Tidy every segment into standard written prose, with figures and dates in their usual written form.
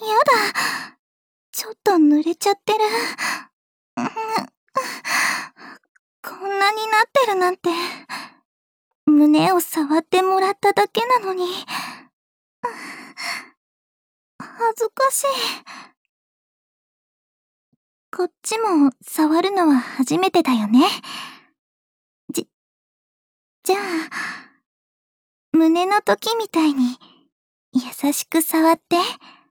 だ。ちょっと濡れちゃってる。こんなになってるなんて。胸を触ってもらっただけなのに。恥ずかしい。こっちも触るのは初めてだよね。じゃあ、胸の時みたいに優しく触って。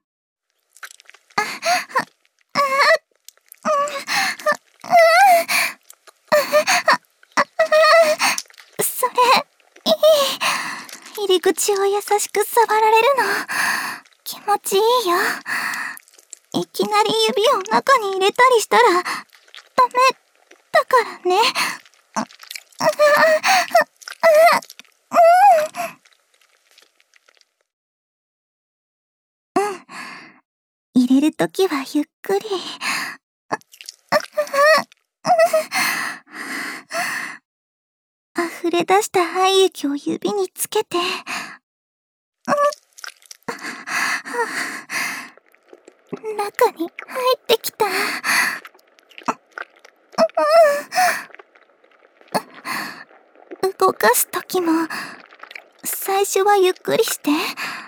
それ、いい。入り口を優しく触られるの、気持ちいいよ。いきなり指を中に入れたりしたら、ダメだからね。入れるときはゆっくり。溢れ出した愛液を指につけて。中に入ってきた。動かすときも、最初はゆっくりして。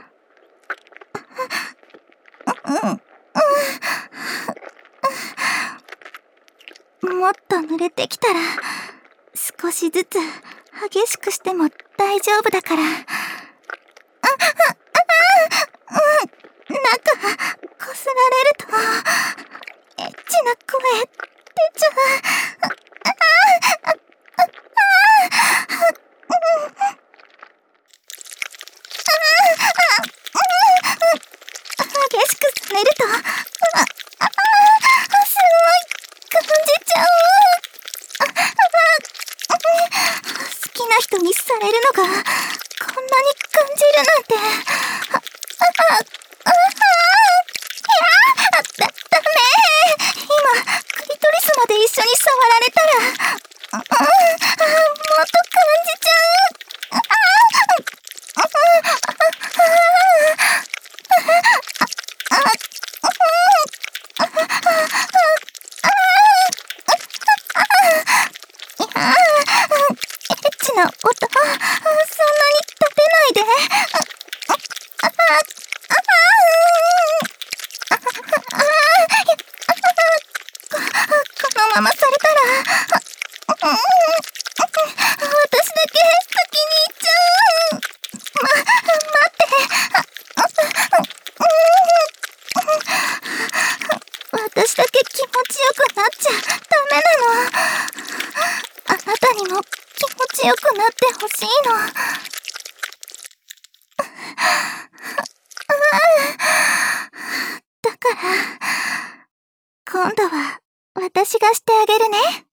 もっと濡れてきたら、少しずつ激しくしても大丈夫だから。中、こすられると、エッチな声出ちゃう。激しくされると、すごい感じちゃう。好きな人にされるのがこんなに感じるなんて。ダメ。今クリトリスまで一緒に触られたら、もっと感じちゃう。エッチな音、そんなに立てないで。このままされたら、私だけ先に行っちゃう。待って。私だけ気持ちよくなっちゃダメなの。あなたにも気持ちよくなってほしいの。だから、今度は私がしてあげるね。